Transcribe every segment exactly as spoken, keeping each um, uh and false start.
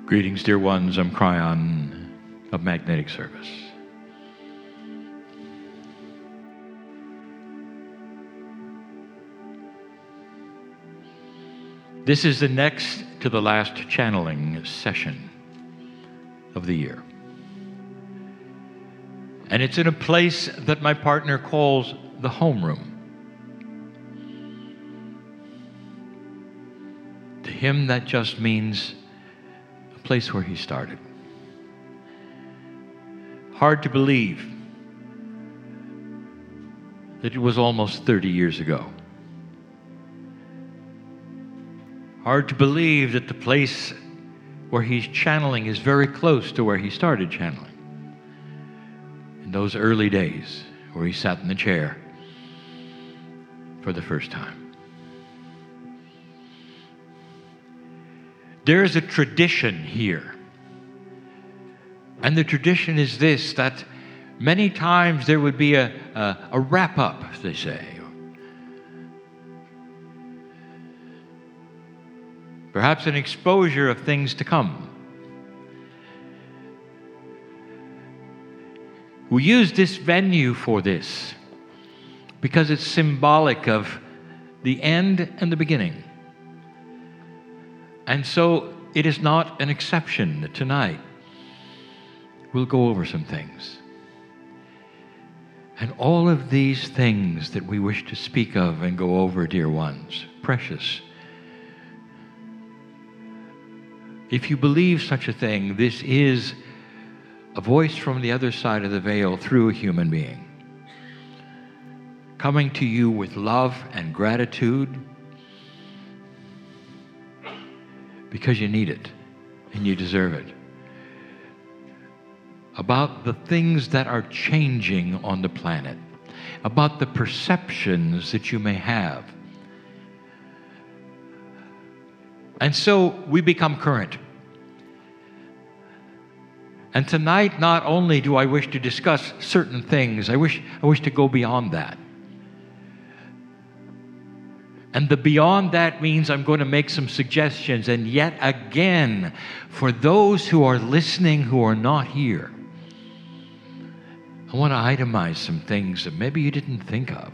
Greetings, dear ones. I'm Cryon of Magnetic Service. This is the next to the last channeling session of the year. And it's in a place that my partner calls the homeroom. To him, that just means a place where he started. Hard to believe that it was almost thirty years ago. Hard to believe that the place where he's channeling is very close to where he started channeling. In those early days where he sat in the chair for the first time. There is a tradition here. And the tradition is this, that many times there would be a, a, a wrap-up, they say. Perhaps an exposure of things to come. We use this venue for this because it's symbolic of the end and the beginning. And so it is not an exception that tonight we'll go over some things. And all of these things that we wish to speak of and go over, dear ones, precious. If you believe such a thing, this is a voice from the other side of the veil through a human being, coming to you with love and gratitude because you need it and you deserve it. About the things that are changing on the planet, about the perceptions that you may have. And so we become current. And tonight, not only do I wish to discuss certain things, I wish, I wish to go beyond that. And the beyond that means I'm going to make some suggestions. And yet again, for those who are listening who are not here, I want to itemize some things that maybe you didn't think of,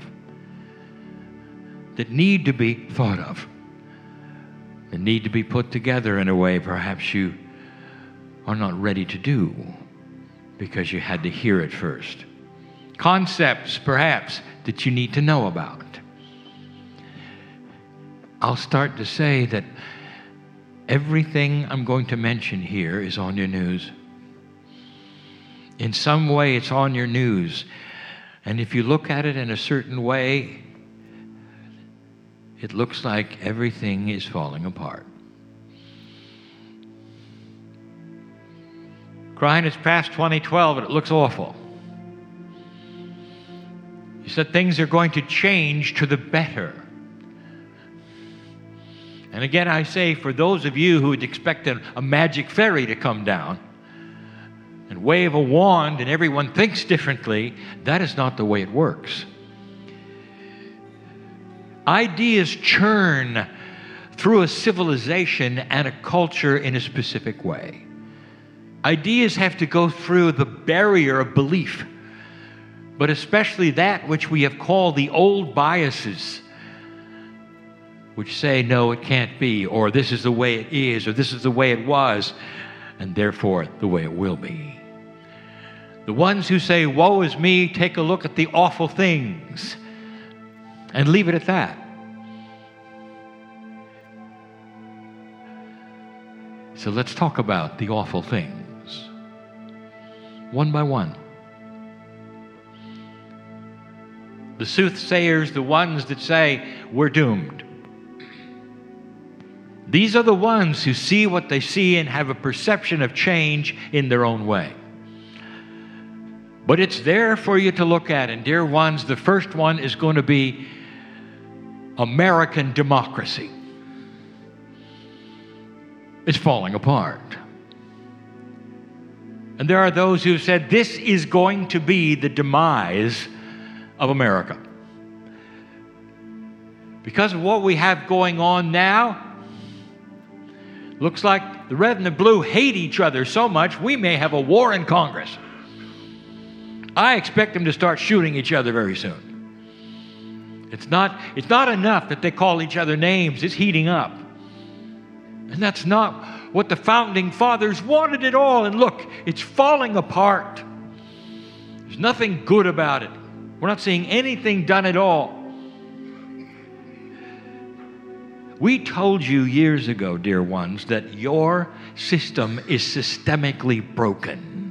that need to be thought of, that need to be put together in a way perhaps you are not ready to do because you had to hear it first. Concepts, perhaps, that you need to know about. I'll start to say that everything I'm going to mention here is on your news. In some way, it's on your news. And if you look at it in a certain way, it looks like everything is falling apart. Crying, it's past twenty twelve and it looks awful. You said things are going to change to the better. And again, I say, for those of you who would expect a, a magic fairy to come down and wave a wand and everyone thinks differently, that is not the way it works. Ideas churn through a civilization and a culture in a specific way. Ideas have to go through the barrier of belief, but especially that which we have called the old biases, which say, no, it can't be, or this is the way it is, or this is the way it was, and therefore the way it will be. The ones who say, woe is me, take a look at the awful things, and leave it at that. So let's talk about the awful things, one by one. The soothsayers, the ones that say, we're doomed. These are the ones who see what they see and have a perception of change in their own way. But it's there for you to look at. And dear ones, the first one is going to be American democracy. It's falling apart. And there are those who have said this is going to be the demise of America. Because of what we have going on now, Looks like the red and the blue hate each other so much we may have a war in Congress. I expect them to start shooting each other very soon. It's not, it's not enough that they call each other names. It's heating up. And that's not what the founding fathers wanted at all. And look, it's falling apart. There's nothing good about it. We're not seeing anything done at all. We told you years ago, dear ones, that your system is systemically broken.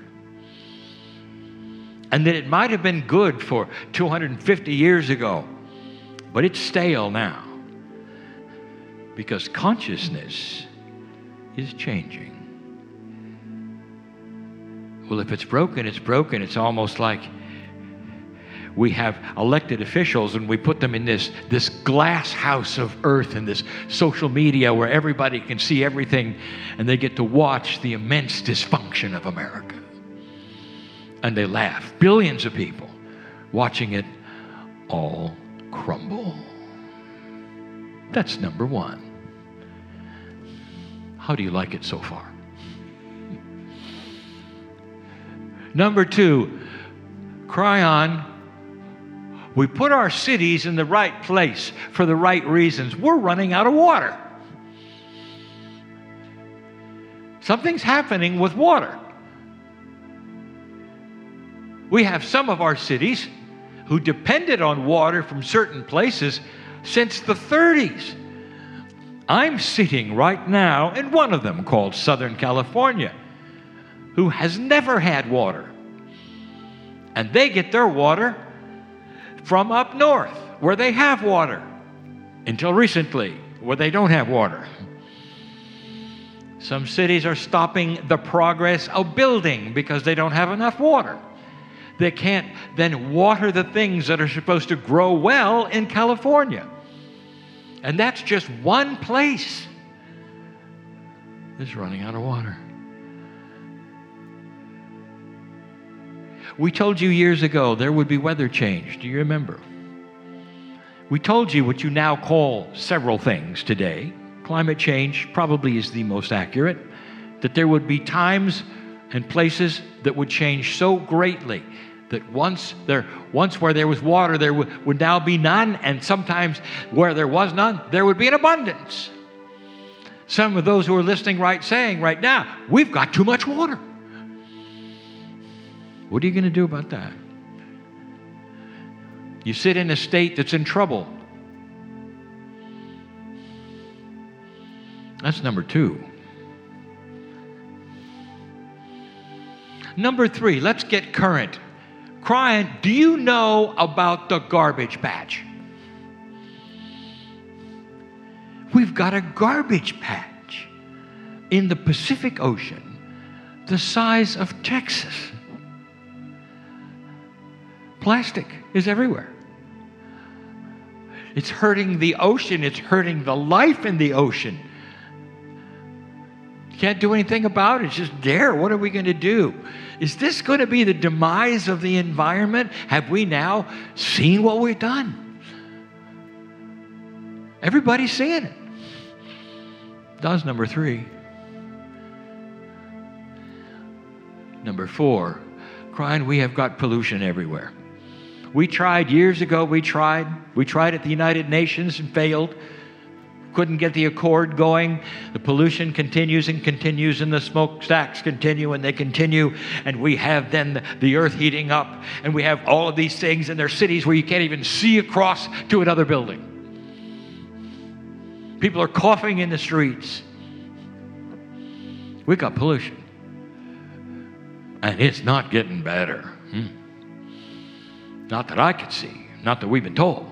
And that it might have been good for two hundred fifty years ago, but it's stale now. Because consciousness is changing. Well, if it's broken, it's broken. It's almost like we have elected officials and we put them in this, this glass house of earth and this social media where everybody can see everything and they get to watch the immense dysfunction of America. And they laugh. Billions of people watching it all crumble. That's number one. How do you like it so far? Number two, cry on. We put our cities in the right place for the right reasons. We're running out of water. Something's happening with water. We have some of our cities who depended on water from certain places since the thirties. I'm sitting right now in one of them called Southern California, who has never had water. And they get their water from up north, where they have water, until recently, where they don't have water. Some cities are stopping the progress of building because they don't have enough water. They can't then water the things that are supposed to grow well in California. And that's just one place that's running out of water. We told you years ago there would be weather change. Do you remember? We told you what you now call several things today. Climate change probably is the most accurate. That there would be times and places that would change so greatly that once there, once where there was water, there would, would now be none, and sometimes where there was none, there would be an abundance. Some of those who are listening right saying right now, we've got too much water. What are you going to do about that? You sit in a state that's in trouble. That's number two. Number three, let's get current. Crying, do you know about the garbage patch? We've got a garbage patch in the Pacific Ocean the size of Texas. Plastic is everywhere. It's hurting the ocean. It's hurting the life in the ocean. Can't do anything about it. It's just there. What are we going to do? Is this going to be the demise of the environment? Have we now seen what we've done? Everybody's seeing it. That's number three. Number four, crying, we have got pollution everywhere. We tried years ago, we tried. We tried at the United Nations and failed. Couldn't get the accord going. The pollution continues and continues, and the smokestacks continue and they continue. And we have then the, the earth heating up, and we have all of these things, and there are cities where you can't even see across to another building. People are coughing in the streets. We got pollution. And it's not getting better. Hmm. Not that I could see. Not that we've been told.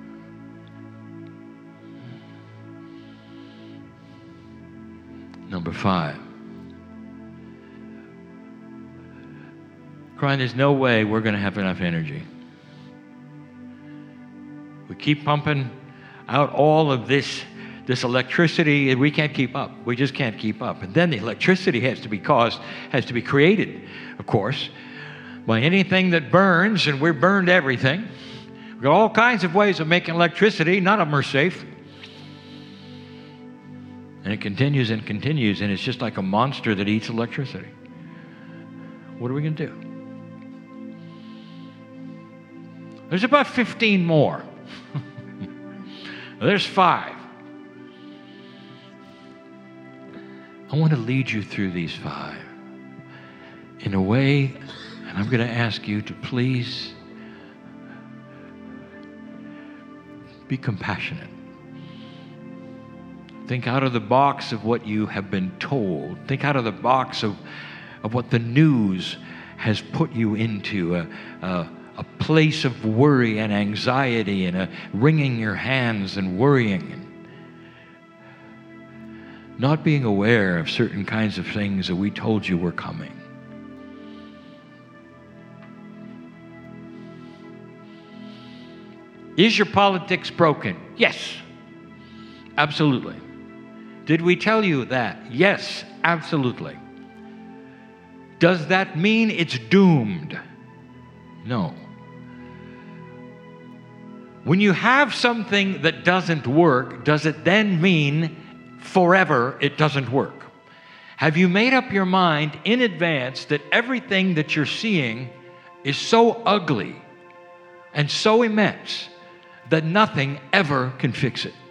Number five. Crying, there's no way we're going to have enough energy. We keep pumping out all of this, this electricity, and we can't keep up. We just can't keep up. And then the electricity has to be caused, has to be created, of course, by anything that burns, and we've burned everything. We've got all kinds of ways of making electricity. None of them are safe. And it continues and continues, and it's just like a monster that eats electricity. What are we going to do? There's about fifteen more. There's five. I want to lead you through these five in a way, and I'm going to ask you to please be compassionate. Think out of the box of what you have been told. Think out of the box of, of what the news has put you into, a, a, a place of worry and anxiety and a wringing your hands and worrying and not being aware of certain kinds of things that we told you were coming. Is your politics broken? Yes, absolutely. Did we tell you that? Yes, absolutely. Does that mean it's doomed? No. When you have something that doesn't work, does it then mean forever it doesn't work? Have you made up your mind in advance that everything that you're seeing is so ugly and so immense that nothing ever can fix it?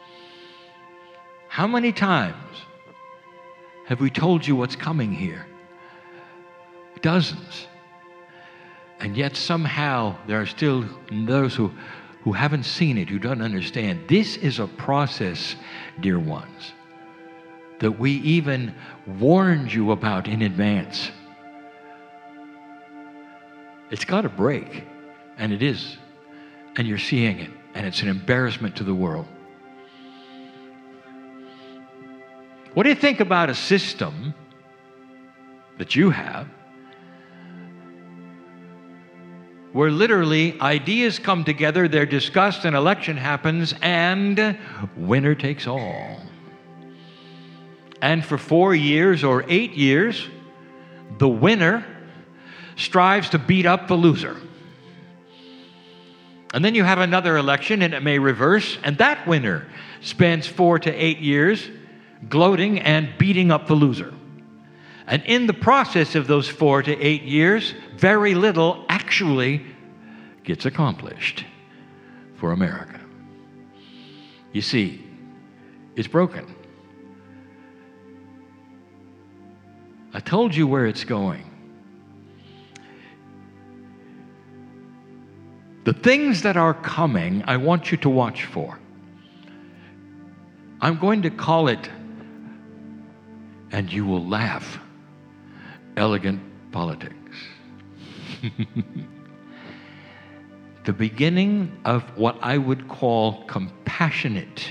How many times have we told you what's coming here? Dozens. And yet somehow there are still those who, who haven't seen it, who don't understand. This is a process, dear ones, that we even warned you about in advance. It's got to break, and it is. And you're seeing it, and it's an embarrassment to the world. What do you think about a system that you have where literally ideas come together, they're discussed, an election happens, and winner takes all? And for four years or eight years, the winner strives to beat up the loser. And then you have another election, and it may reverse, and that winner spends four to eight years gloating and beating up the loser. And in the process of those four to eight years, very little actually gets accomplished for America. You see, it's broken. I told you where it's going. The things that are coming, I want you to watch for. I'm going to call it, and you will laugh, elegant politics. The beginning of what I would call compassionate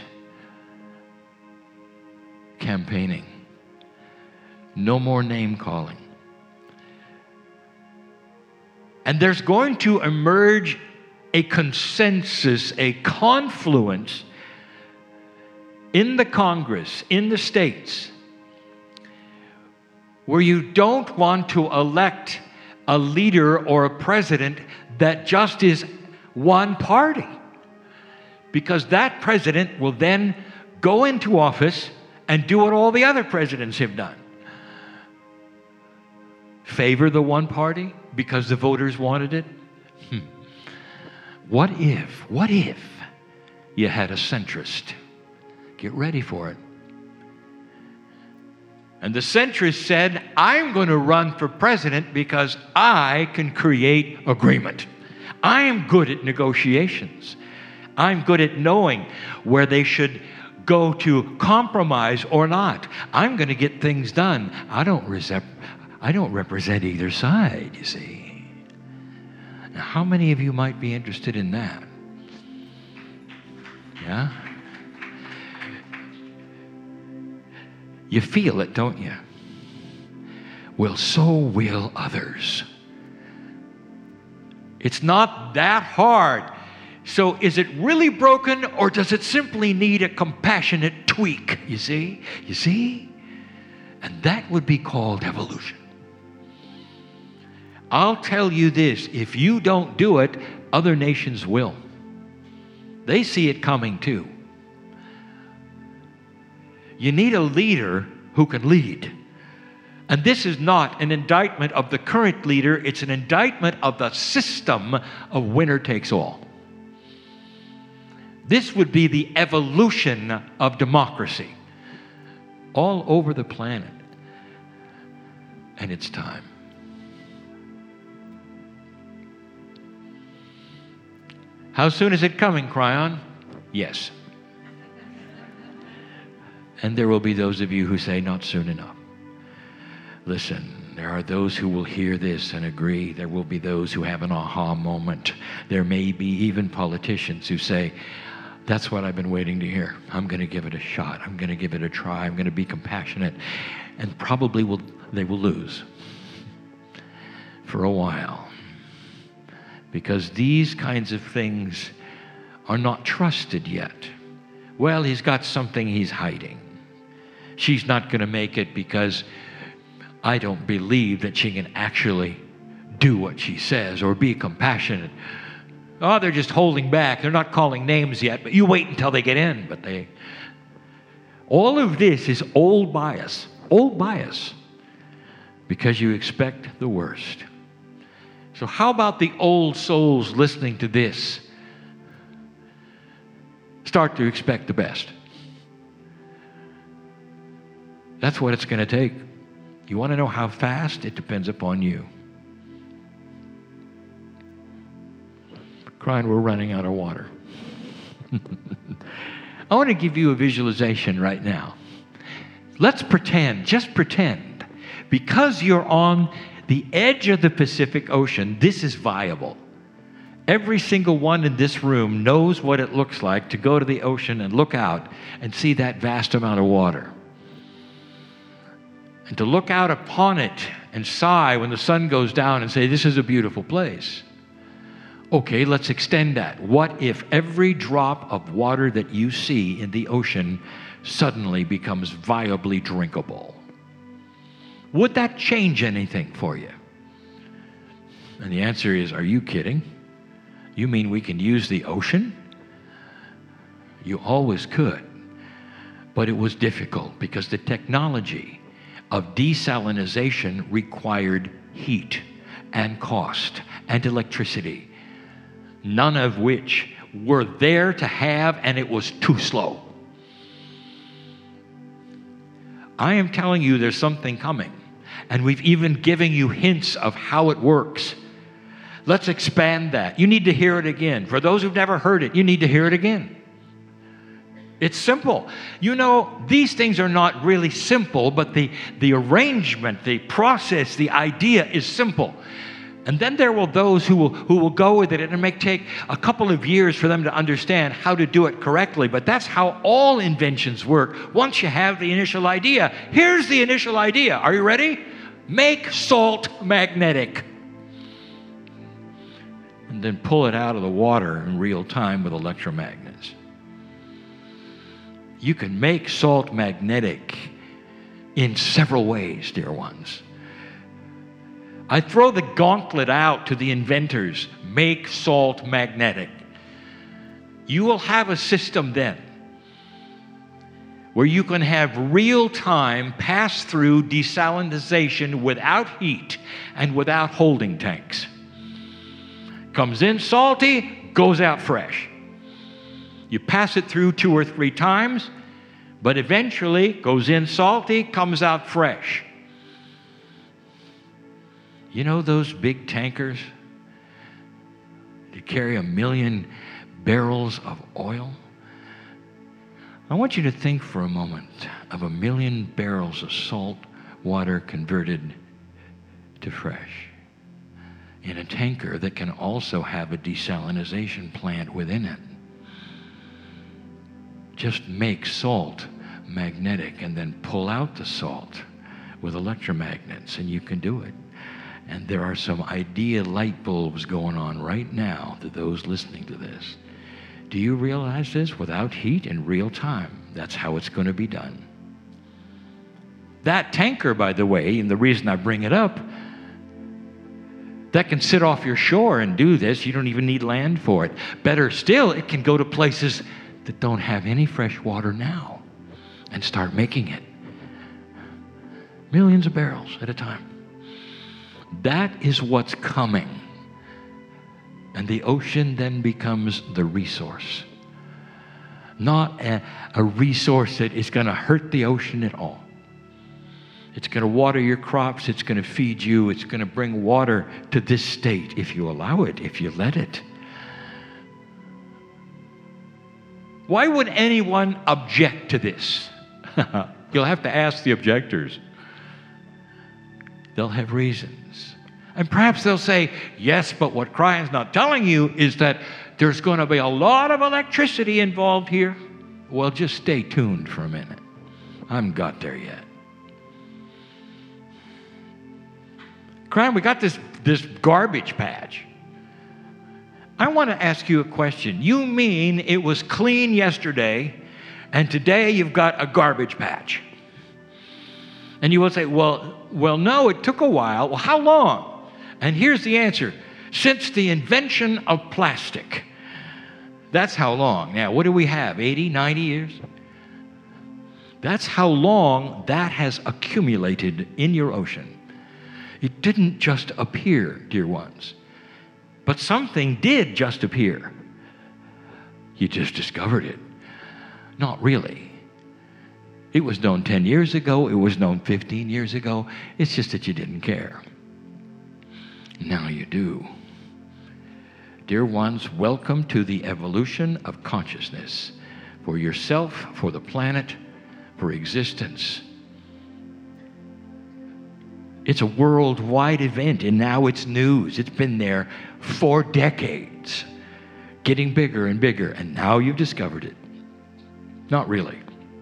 campaigning. No more name calling. And there's going to emerge a consensus, a confluence in the Congress, in the states, where you don't want to elect a leader or a president that just is one party. Because that president will then go into office and do what all the other presidents have done. Favor the one party because the voters wanted it? Hmm. What if, what if you had a centrist? Get ready for it. And the centrist said, I'm going to run for president because I can create agreement. I'm good at negotiations. I'm good at knowing where they should go to compromise or not. I'm going to get things done. I don't, rep- I don't represent either side, you see. Now, how many of you might be interested in that? Yeah? You feel it, don't you? Well, so will others. It's not that hard. So is it really broken, or does it simply need a compassionate tweak? You see? You see? And that would be called evolution. I'll tell you this, if you don't do it, other nations will. They see it coming too. You need a leader who can lead. And this is not an indictment of the current leader. It's an indictment of the system of winner takes all. This would be the evolution of democracy all over the planet. And it's time. How soon is it coming, Cryon? Yes. And there will be those of you who say, not soon enough. Listen, there are those who will hear this and agree. There will be those who have an aha moment. There may be even politicians who say, that's what I've been waiting to hear. I'm going to give it a shot. I'm going to give it a try. I'm going to be compassionate. And probably will they will lose for a while. Because these kinds of things are not trusted yet. Well, he's got something he's hiding. She's not going to make it because I don't believe that she can actually do what she says or be compassionate. Oh, they're just holding back. They're not calling names yet, but you wait until they get in. But they, all of this is old bias, old bias, because you expect the worst. So how about the old souls listening to this start to expect the best? That's what it's going to take. You want to know how fast? It depends upon you. Crying, we're running out of water. I want to give you a visualization right now. Let's pretend, just pretend, because you're on the edge of the Pacific Ocean, this is viable. Every single one in this room knows what it looks like to go to the ocean and look out and see that vast amount of water. And to look out upon it and sigh when the sun goes down and say, this is a beautiful place. Okay, let's extend that. What if every drop of water that you see in the ocean suddenly becomes viably drinkable? Would that change anything for you? And the answer is, are you kidding? You mean we can use the ocean? You always could. But it was difficult because the technology of desalination required heat and cost and electricity, none of which were there to have, and it was too slow. I am telling you there's something coming, and we've even given you hints of how it works. Let's expand that. You need to hear it again. For those who've never heard it, you need to hear it again. It's simple. You know, these things are not really simple, but the, the arrangement, the process, the idea is simple. And then there will those who will, who will go with it, and it may take a couple of years for them to understand how to do it correctly. But that's how all inventions work. Once you have the initial idea, here's the initial idea. Are you ready? Make salt magnetic. And then pull it out of the water in real time with electromagnets. You can make salt magnetic in several ways, dear ones. I throw the gauntlet out to the inventors. Make salt magnetic. You will have a system then where you can have real-time pass-through desalination without heat and without holding tanks. Comes in salty, goes out fresh. You pass it through two or three times, but eventually goes in salty, comes out fresh. You know those big tankers that carry a million barrels of oil? I want you to think for a moment of a million barrels of salt water converted to fresh in a tanker that can also have a desalination plant within it. Just make salt magnetic and then pull out the salt with electromagnets, and you can do it. And there are some idea light bulbs going on right now to those listening to this. Do you realize this? Without heat in real time. That's how it's going to be done. That tanker, by the way, and the reason I bring it up, that can sit off your shore and do this. You don't even need land for it. Better still, it can go to places that don't have any fresh water now. and start making it. Millions of barrels at a time. That is what's coming. And the ocean then becomes the resource. Not a, a resource that is going to hurt the ocean at all. It's going to water your crops. It's going to feed you. It's going to bring water to this state if you allow it, if you let it. Why would anyone object to this? You'll have to ask the objectors. They'll have reasons. And perhaps they'll say, yes, but what Cryan's not telling you is that there's going to be a lot of electricity involved here. Well, just stay tuned for a minute. I haven't got there yet. Cryan, we got this, this garbage patch. I want to ask you a question. You mean it was clean yesterday, and today you've got a garbage patch? And you will say, well, well, no, it took a while. Well, how long? And here's the answer. Since the invention of plastic. That's how long. Now, what do we have? eighty, ninety years? That's how long that has accumulated in your ocean. It didn't just appear, dear ones. But something did just appear. You just discovered it. Not really. It was known ten years ago. It was known fifteen years ago. It's just that you didn't care. Now you do. Dear ones, welcome to the evolution of consciousness for yourself, for the planet, for existence. It's a worldwide event, and now it's news. It's been there for decades, getting bigger and bigger, and now you've discovered it. Not really.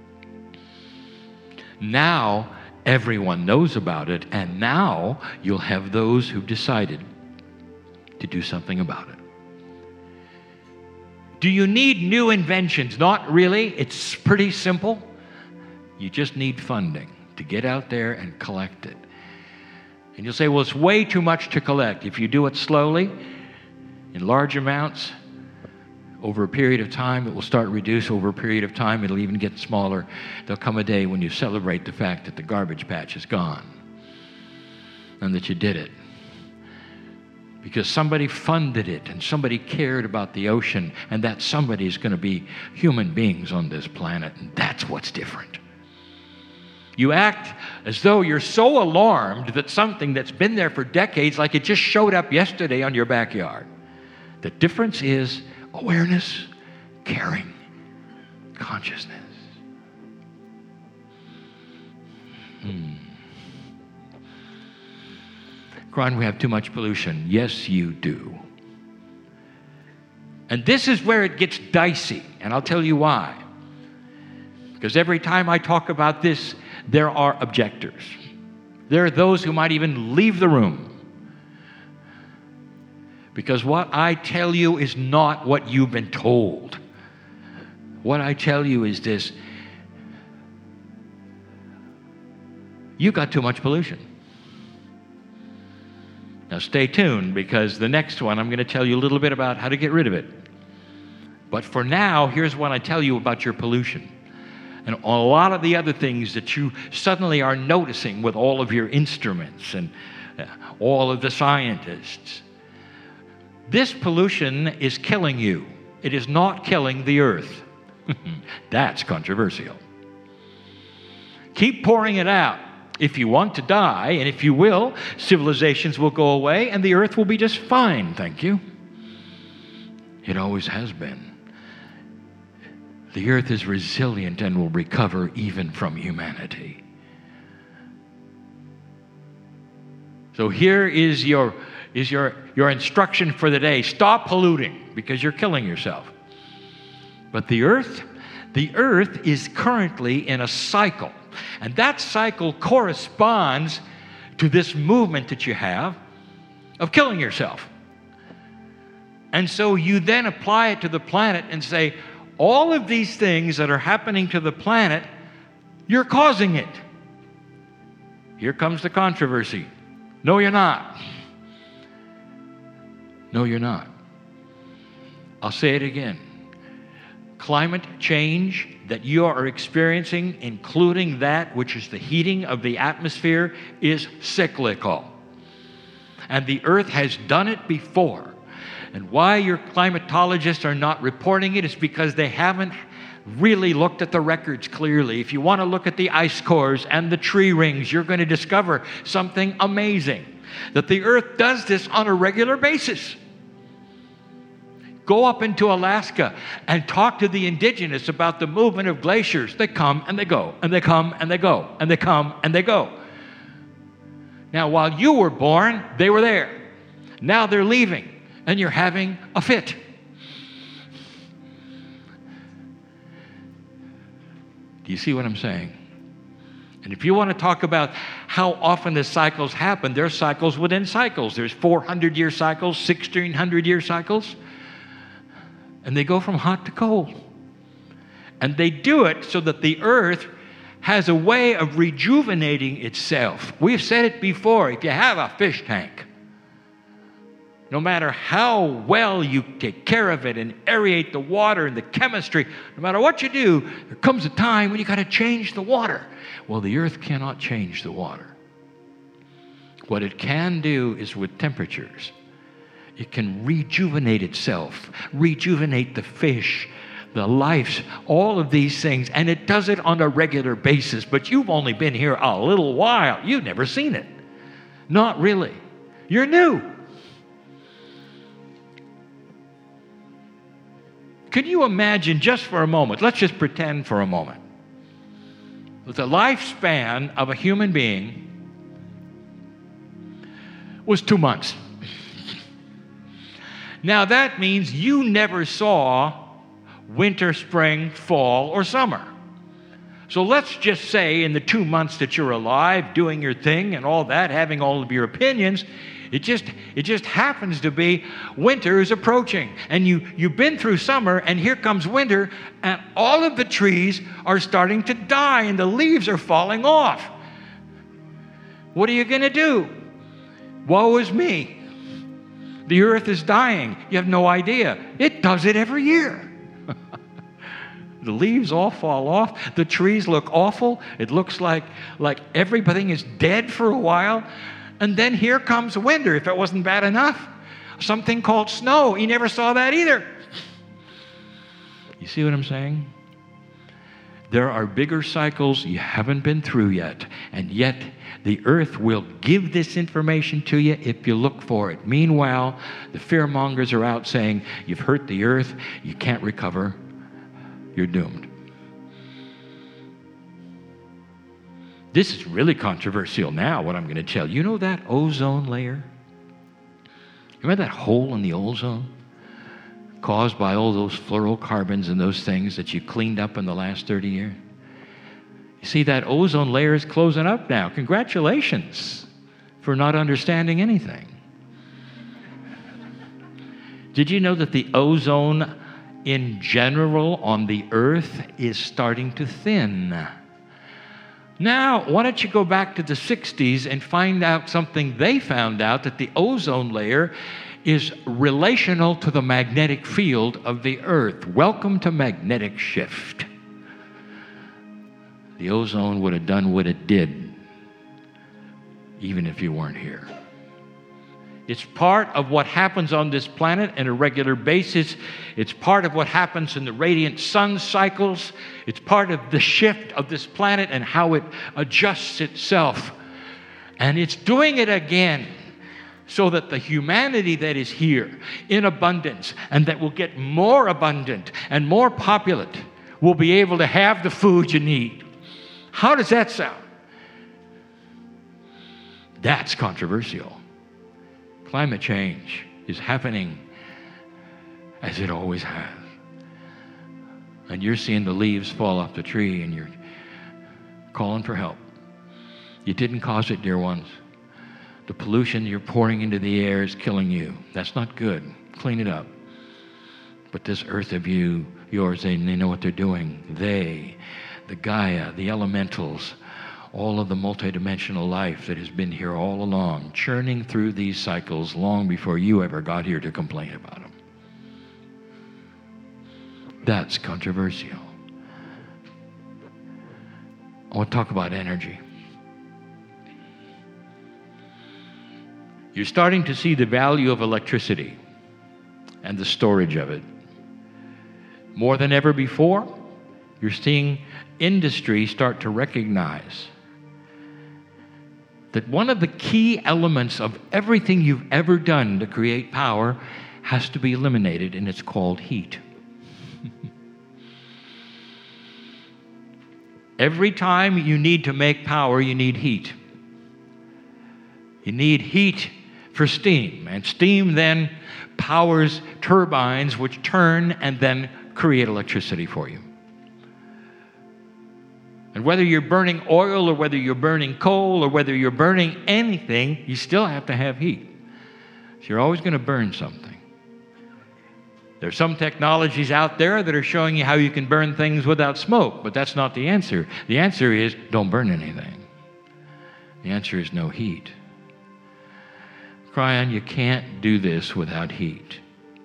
Now everyone knows about it, and now you'll have those who've decided to do something about it. Do you need new inventions? Not really. It's pretty simple. You just need funding to get out there and collect it. And you'll say, well, it's way too much to collect. If you do it slowly, in large amounts, over a period of time, it will start to reduce. Over a period of time, it'll even get smaller. There'll come a day when you celebrate the fact that the garbage patch is gone and that you did it. Because somebody funded it and somebody cared about the ocean, and that somebody is going to be human beings on this planet, and that's what's different. You act as though you're so alarmed that something that's been there for decades, like it just showed up yesterday on your backyard. The difference is awareness, caring, consciousness. Hmm. Cryan, we have too much pollution. Yes, you do. And this is where it gets dicey, and I'll tell you why. Because every time I talk about this, there are objectors. There are those who might even leave the room. Because what I tell you is not what you've been told. What I tell you is this. You've got too much pollution. Now stay tuned, because the next one I'm going to tell you a little bit about how to get rid of it. But for now, here's what I tell you about your pollution. And a lot of the other things that you suddenly are noticing with all of your instruments and all of the scientists. This pollution is killing you. It is not killing the earth. That's controversial. Keep pouring it out. If you want to die, and if you will, civilizations will go away and the earth will be just fine, thank you. It always has been. The earth is resilient and will recover even from humanity. So here is your, is your, your instruction for the day. Stop polluting, because you're killing yourself. But the earth, the earth is currently in a cycle. And that cycle corresponds to this movement that you have of killing yourself. And so you then apply it to the planet and say, all of these things that are happening to the planet, you're causing it. Here comes the controversy. No, you're not. No, you're not. I'll say it again. Climate change that you are experiencing, including that which is the heating of the atmosphere, is cyclical. And the earth has done it before. And why your climatologists are not reporting it is because they haven't really looked at the records clearly. If you want to look at the ice cores and the tree rings, you're going to discover something amazing. That the earth does this on a regular basis. Go up into Alaska and talk to the indigenous about the movement of glaciers. They come and they go, and they come and they go, and they come and they go. Now, while you were born, they were there. Now they're leaving, and you're having a fit. Do you see what I'm saying? And if you want to talk about how often the cycles happen, there are cycles within cycles. There's four hundred year cycles, sixteen hundred year cycles. And they go from hot to cold. And they do it so that the earth has a way of rejuvenating itself. We've said it before. If you have a fish tank, no matter how well you take care of it and aerate the water and the chemistry, no matter what you do, there comes a time when you got to change the water. Well, the earth cannot change the water. What it can do is with temperatures, it can rejuvenate itself, rejuvenate the fish, the life, all of these things, and it does it on a regular basis. But you've only been here a little while. You've never seen it. Not really. You're new. Can you imagine just for a moment, let's just pretend for a moment, that the lifespan of a human being was two months. Now that means you never saw winter, spring, fall, or summer. So let's just say in the two months that you're alive, doing your thing and all that, having all of your opinions, It just, it just happens to be winter is approaching. And you, you've been through summer, and here comes winter, and all of the trees are starting to die, and the leaves are falling off. What are you going to do? Woe is me. The earth is dying. You have no idea. It does it every year. The leaves all fall off. The trees look awful. It looks like, like everything is dead for a while. And then here comes winter, if it wasn't bad enough. Something called snow. He never saw that either. You see what I'm saying? There are bigger cycles you haven't been through yet. And yet the earth will give this information to you if you look for it. Meanwhile, the fearmongers are out saying, you've hurt the earth, you can't recover, you're doomed. This is really controversial now, what I'm going to tell you. You know that ozone layer? Remember that hole in the ozone caused by all those fluorocarbons and those things that you cleaned up in the last thirty years? You see, that ozone layer is closing up now. Congratulations for not understanding anything. Did you know that the ozone in general on the earth is starting to thin? Now, why don't you go back to the sixties and find out something they found out, that the ozone layer is relational to the magnetic field of the earth. Welcome to magnetic shift. The ozone would have done what it did, even if you weren't here. It's part of what happens on this planet on a regular basis. It's part of what happens in the radiant sun cycles. It's part of the shift of this planet and how it adjusts itself. And it's doing it again so that the humanity that is here in abundance and that will get more abundant and more populate will be able to have the food you need. How does that sound? That's controversial. Climate change is happening as it always has. And you're seeing the leaves fall off the tree and you're calling for help. You didn't cause it, dear ones. The pollution you're pouring into the air is killing you. That's not good. Clean it up. But this earth of you, yours, they, they know what they're doing. They, the Gaia, the elementals, all of the multidimensional life that has been here all along, churning through these cycles long before you ever got here to complain about them. That's controversial. I want to talk about energy. You're starting to see the value of electricity and the storage of it. More than ever before, you're seeing industry start to recognize that one of the key elements of everything you've ever done to create power has to be eliminated, and it's called heat. Every time you need to make power, you need heat. You need heat for steam, and steam then powers turbines which turn and then create electricity for you. And whether you're burning oil or whether you're burning coal or whether you're burning anything, you still have to have heat. So you're always going to burn something. There's some technologies out there that are showing you how you can burn things without smoke, but that's not the answer. The answer is don't burn anything. The answer is no heat. Cryon, you can't do this without heat.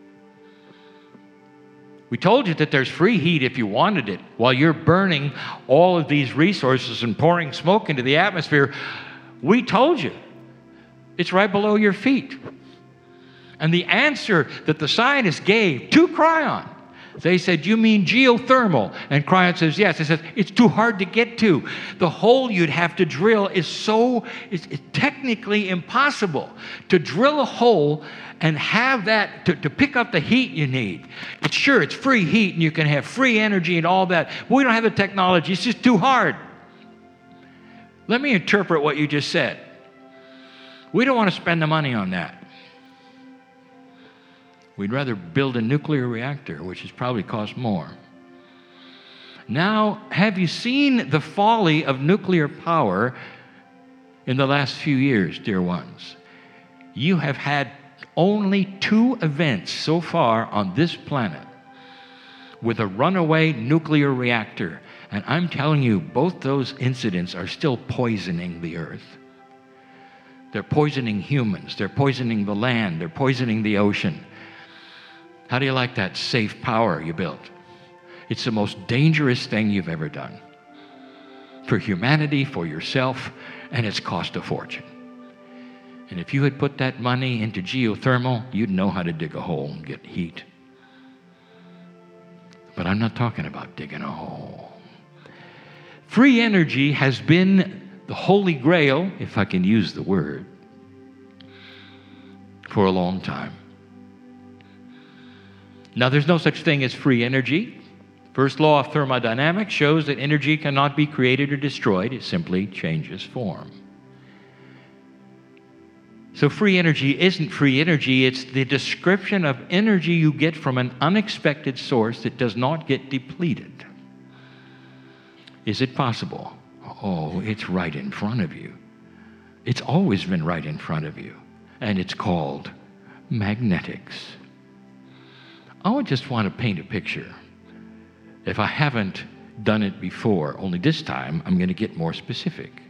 We told you that there's free heat if you wanted it. While you're burning all of these resources and pouring smoke into the atmosphere, we told you it's right below your feet. And the answer that the scientists gave to Cryon, they said, you mean geothermal? And Cryon says, yes. He says, it's too hard to get to. The hole you'd have to drill is so, it's, it's technically impossible to drill a hole and have that, to, to pick up the heat you need. It's sure, it's free heat and you can have free energy and all that. But we don't have the technology. It's just too hard. Let me interpret what you just said. We don't want to spend the money on that. We'd rather build a nuclear reactor, which has probably cost more. Now, have you seen the folly of nuclear power in the last few years, dear ones? You have had only two events so far on this planet with a runaway nuclear reactor. And I'm telling you, both those incidents are still poisoning the earth. They're poisoning humans. They're poisoning the land. They're poisoning the ocean. How do you like that safe power you built? It's the most dangerous thing you've ever done for humanity, for yourself, and it's cost a fortune. And if you had put that money into geothermal, you'd know how to dig a hole and get heat. But I'm not talking about digging a hole. Free energy has been the holy grail, if I can use the word, for a long time. Now, there's no such thing as free energy. First law of thermodynamics shows that energy cannot be created or destroyed. It simply changes form. So free energy isn't free energy. It's the description of energy you get from an unexpected source that does not get depleted. Is it possible? Oh, it's right in front of you. It's always been right in front of you. And it's called magnetics. I just want to paint a picture. If I haven't done it before, only this time I'm going to get more specific.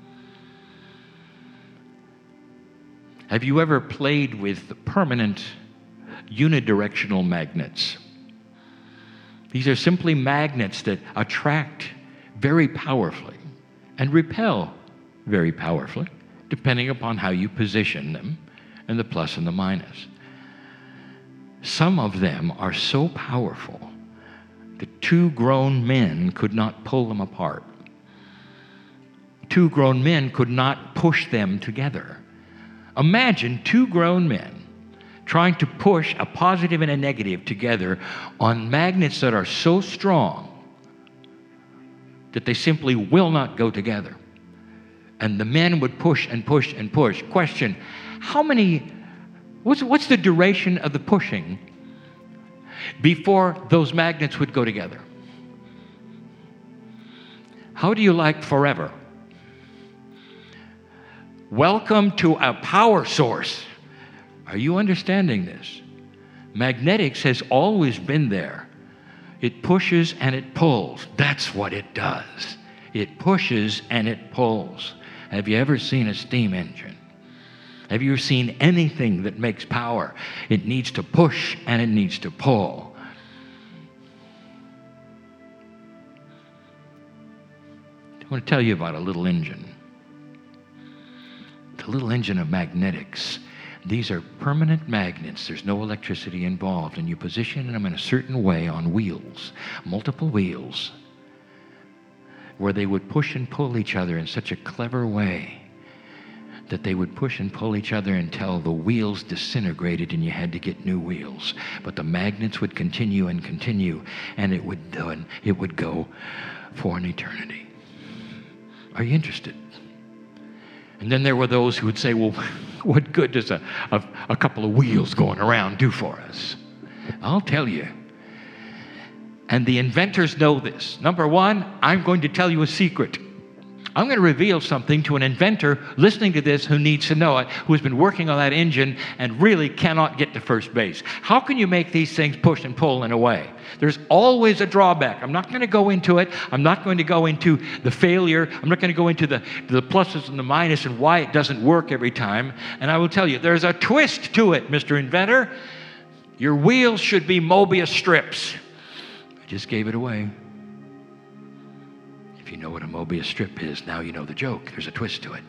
Have you ever played with permanent unidirectional magnets? These are simply magnets that attract very powerfully and repel very powerfully, depending upon how you position them and the plus and the minus. Some of them are so powerful that two grown men could not pull them apart. Two grown men could not push them together. Imagine two grown men trying to push a positive and a negative together on magnets that are so strong that they simply will not go together. And the men would push and push and push. Question, how many... What's, what's the duration of the pushing before those magnets would go together? How do you like forever? Welcome to a power source. Are you understanding this? Magnetics has always been there. It pushes and it pulls. That's what it does. It pushes and it pulls. Have you ever seen a steam engine? Have you seen anything that makes power? It needs to push and it needs to pull. I want to tell you about a little engine. The little engine of magnetics. These are permanent magnets. There's no electricity involved, and you position them in a certain way on wheels, multiple wheels, where they would push and pull each other in such a clever way that they would push and pull each other until the wheels disintegrated and you had to get new wheels. But the magnets would continue and continue, and it would, uh, it would go for an eternity. Are you interested? And then there were those who would say, well, what good does a, a, a couple of wheels going around do for us? I'll tell you. And the inventors know this. Number one, I'm going to tell you a secret. I'm going to reveal something to an inventor listening to this who needs to know it, who has been working on that engine and really cannot get to first base. How can you make these things push and pull in a way? There's always a drawback. I'm not going to go into it. I'm not going to go into the failure. I'm not going to go into the, the pluses and the minuses and why it doesn't work every time. And I will tell you, there's a twist to it, Mister Inventor. Your wheels should be Mobius strips. I just gave it away. If you know what a Mobius strip is, now you know the joke. There's a twist to it.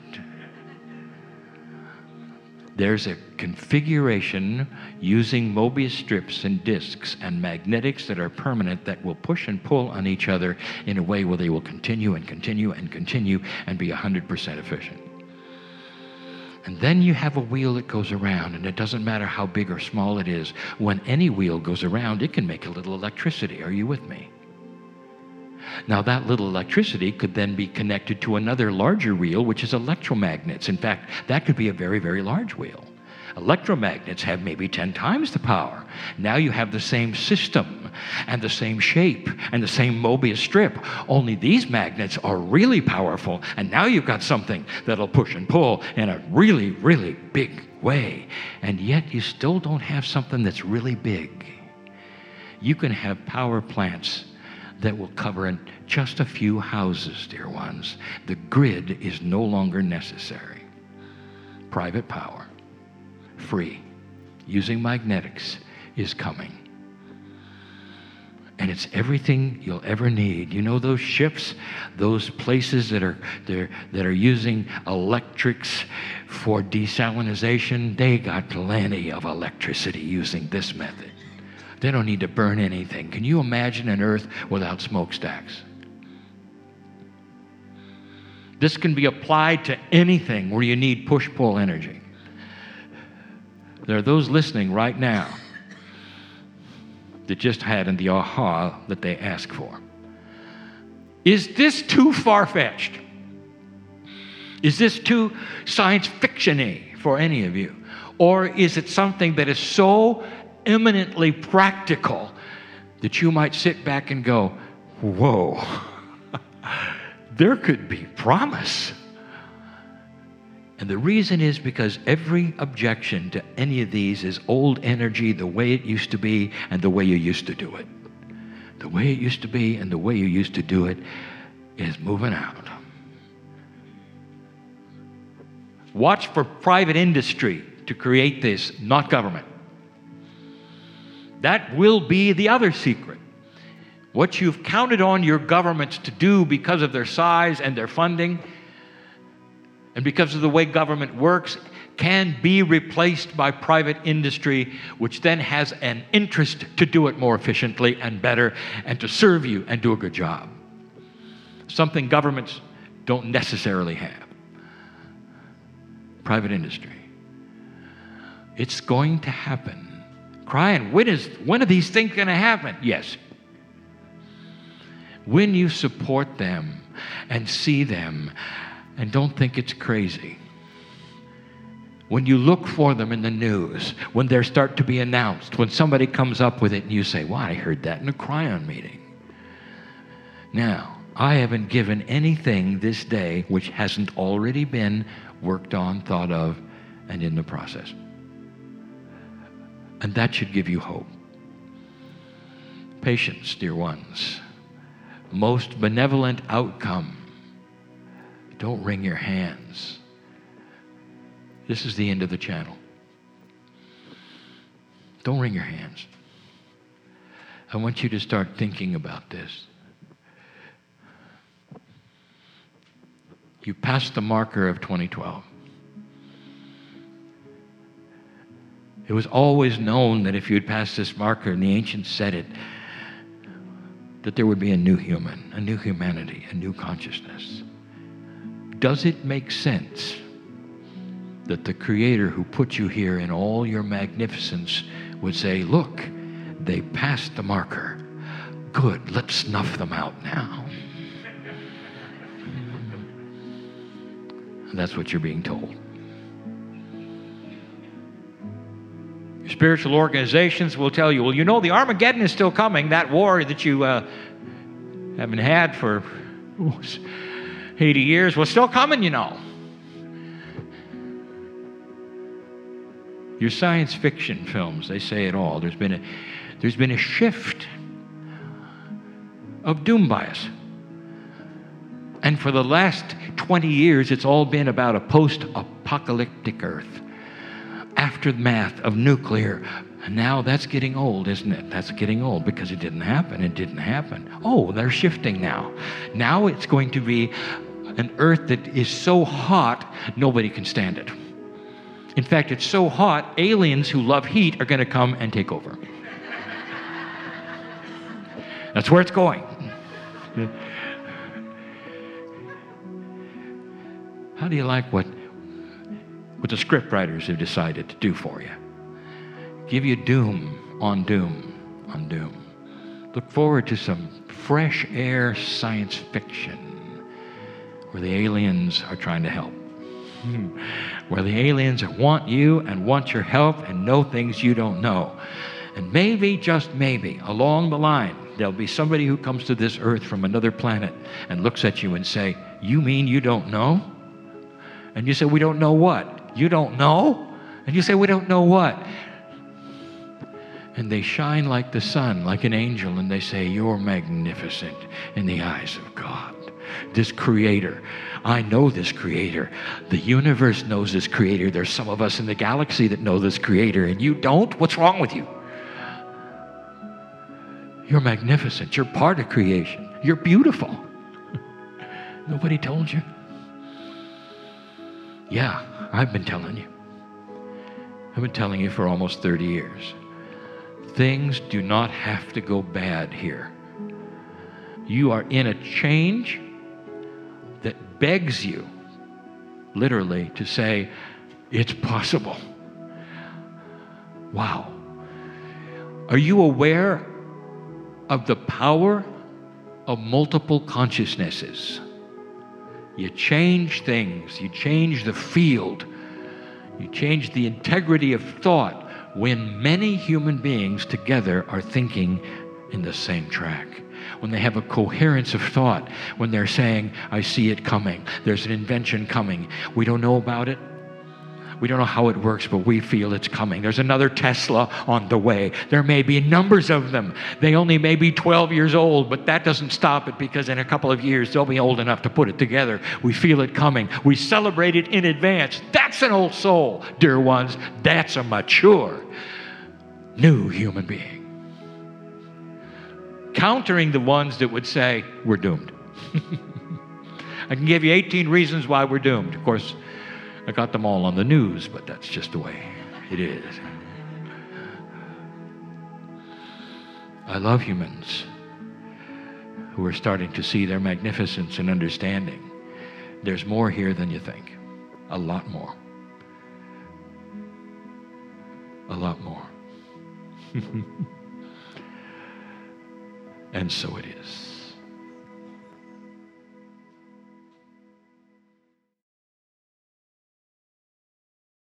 There's a configuration using Mobius strips and discs and magnetics that are permanent that will push and pull on each other in a way where they will continue and continue and continue and be one hundred percent efficient. And then you have a wheel that goes around, and it doesn't matter how big or small it is. When any wheel goes around, it can make a little electricity. Are you with me? Now, that little electricity could then be connected to another larger wheel, which is electromagnets. In fact, that could be a very, very large wheel. Electromagnets have maybe ten times the power. Now you have the same system and the same shape and the same Mobius strip, only these magnets are really powerful, and now you've got something that'll push and pull in a really, really big way. And yet you still don't have something that's really big. You can have power plants that will cover in just a few houses, dear ones. The grid is no longer necessary. Private power, free, using magnetics, is coming. And it's everything you'll ever need. You know those ships, those places that are they're, that are using electrics for desalination, they got plenty of electricity using this method. They don't need to burn anything. Can you imagine an Earth without smokestacks? This can be applied to anything where you need push-pull energy. There are those listening right now that just had in the aha that they asked for. Is this too far-fetched? Is this too science fiction-y for any of you? Or is it something that is so eminently practical that you might sit back and go, whoa, there could be promise? And the reason is because every objection to any of these is old energy, the way it used to be and the way you used to do it. The way it used to be and the way you used to do it is moving out. Watch for private industry to create this, not government. That will be the other secret. What you've counted on your governments to do because of their size and their funding and because of the way government works can be replaced by private industry, which then has an interest to do it more efficiently and better and to serve you and do a good job. Something governments don't necessarily have. Private industry. It's going to happen. Crying, when is when are these things going to happen? Yes. When you support them and see them and don't think it's crazy. When you look for them in the news, when they start to be announced, when somebody comes up with it and you say, wow, I heard that in a Cryon meeting. Now, I haven't given anything this day which hasn't already been worked on, thought of, and in the process. And that should give you hope. Patience, dear ones. Most benevolent outcome. Don't wring your hands. This is the end of the channel. Don't wring your hands. I want you to start thinking about this. You passed the marker of twenty twelve. It was always known that if you had passed this marker, and the ancients said it, that there would be a new human, a new humanity, a new consciousness. Does it make sense that the Creator who put you here in all your magnificence would say, look, they passed the marker. Good, let's snuff them out now. And that's what you're being told. Your spiritual organizations will tell you, well, you know, the Armageddon is still coming. That war that you uh, haven't had for eighty years was still coming, you know. Your science fiction films, they say it all. There's been a, there's been a shift of doom bias. And for the last twenty years, it's all been about a post-apocalyptic Earth. Aftermath of nuclear. And now that's getting old, isn't it? That's getting old because it didn't happen. It didn't happen. Oh, they're shifting now. Now it's going to be an Earth that is so hot, nobody can stand it. In fact, it's so hot, aliens who love heat are going to come and take over. That's where it's going. How do you like what, what the script writers have decided to do for you? Give you doom on doom on doom. Look forward to some fresh air science fiction where the aliens are trying to help. Where the aliens want you and want your help and know things you don't know. And maybe, just maybe, along the line, there'll be somebody who comes to this earth from another planet and looks at you and say, you mean you don't know? And you say, we don't know what? You don't know? And you say, we don't know what? And they shine like the sun, like an angel, and they say, you're magnificent in the eyes of God. This Creator, I know this Creator. The universe knows this Creator. There's some of us in the galaxy that know this Creator, and you don't? What's wrong with you? You're magnificent. You're part of creation. You're beautiful. Nobody told you? Yeah, I've been telling you. I've been telling you for almost thirty years. Things do not have to go bad here. You are in a change that begs you, literally, to say, it's possible. Wow. Are you aware of the power of multiple consciousnesses? You change things, you change the field, you change the integrity of thought when many human beings together are thinking in the same track. When they have a coherence of thought, when they're saying, I see it coming, there's an invention coming, we don't know about it, we don't know how it works, but we feel it's coming. There's another Tesla on the way. There may be numbers of them. They only may be twelve years old, but that doesn't stop it because in a couple of years, they'll be old enough to put it together. We feel it coming. We celebrate it in advance. That's an old soul, dear ones. That's a mature, new human being. Countering the ones that would say, we're doomed. I can give you eighteen reasons why we're doomed. Of course, I got them all on the news, but that's just the way it is. I love humans who are starting to see their magnificence and understanding. There's more here than you think. A lot more. A lot more. And so it is.